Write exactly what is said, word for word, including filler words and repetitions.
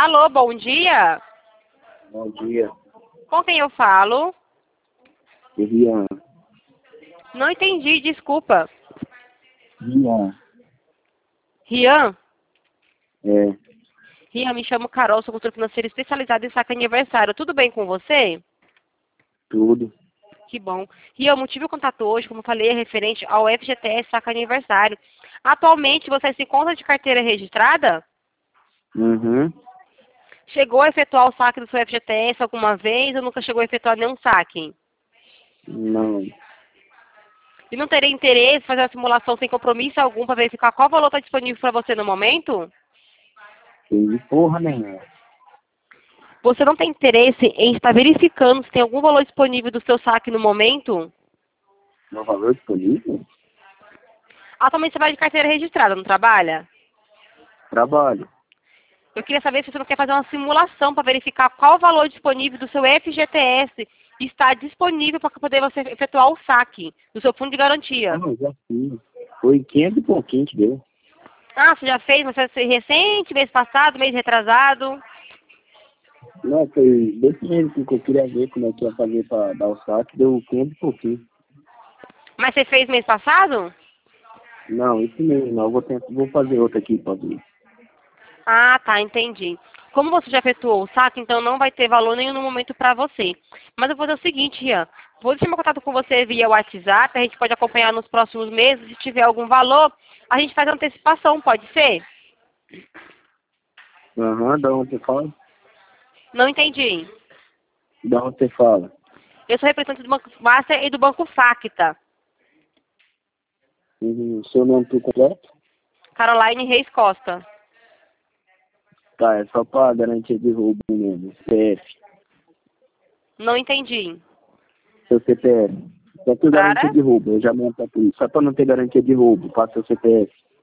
Alô, bom dia. Bom dia. Com quem eu falo? Rian. Não entendi, desculpa. Rian. Rian? É, Rian, me chamo Carol, sou consultora financeira especializada em saque aniversário. Tudo bem com você? tudo. Que bom. Rian, o motivo do contato hoje, como eu falei, é referente ao F G T S saque aniversário. Atualmente, você se encontra de carteira registrada? Uhum. Chegou a efetuar o saque do seu F G T S alguma vez ou nunca chegou a efetuar nenhum saque? Não. E não teria interesse em fazer uma simulação sem compromisso algum para verificar qual valor está disponível para você no momento? Tem porra nenhuma. Você não tem interesse em estar verificando se tem algum valor disponível do seu saque no momento? No valor disponível? Atualmente você vai de carteira registrada, não trabalha? Trabalho. Eu queria saber se você não quer fazer uma simulação para verificar qual o valor disponível do seu F G T S está disponível para poder você efetuar o saque do seu fundo de garantia. Ah, já fiz. Foi quinhentos e pouquinho que deu. Ah, você já fez, mas foi recente, mês passado, mês retrasado? Não, foi desse mesmo que eu queria ver como é que ia fazer pra dar o saque, deu quinhentos e pouquinho. Mas você fez mês passado? Não, isso mesmo, não. Eu vou, tentar, vou fazer outra aqui pra ver. Ah, tá, entendi. Como você já efetuou o saque, então não vai ter valor nenhum no momento para você. Mas eu vou fazer o seguinte, Rian. Vou deixar meu contato com você via WhatsApp, a gente pode acompanhar nos próximos meses. Se tiver algum valor, a gente faz antecipação, pode ser? Aham, da onde você fala? Não entendi. Da onde você fala? Eu sou representante do Banco Master e do Banco Facta. Uhum. Seu nome por completo? Caroline Reis Costa. Tá, é só pra garantia de roubo mesmo. C P F. Não entendi. Seu C P F. Só por garantia Para? de roubo, eu já monto a polícia. Só pra não ter garantia de roubo, passa seu C P F.